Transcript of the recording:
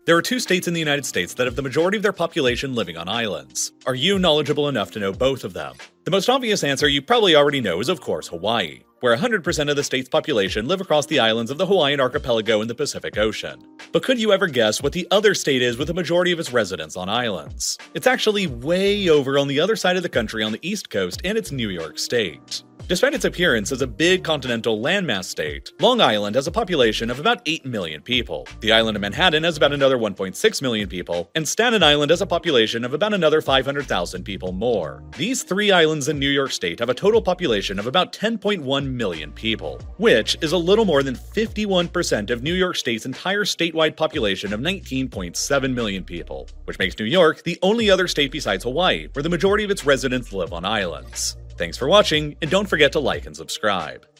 There are two states in the United States that have the majority of their population living on islands. Are you knowledgeable enough to know both of them? The most obvious answer you probably already know is of course Hawaii, where 100% of the state's population live across the islands of the Hawaiian archipelago in the Pacific Ocean. But could you ever guess what the other state is with the majority of its residents on islands? It's actually way over on the other side of the country on the East Coast, and it's New York State. Despite its appearance as a big continental landmass state, Long Island has a population of about 8 million people. The island of Manhattan has about another 1.6 million people, and Staten Island has a population of about another 500,000 people more. These three islands in New York State have a total population of about 10.1 million people, which is a little more than 51% of New York State's entire statewide population of 19.7 million people, which makes New York the only other state besides Hawaii where the majority of its residents live on islands. Thanks for watching, and don't forget to like and subscribe.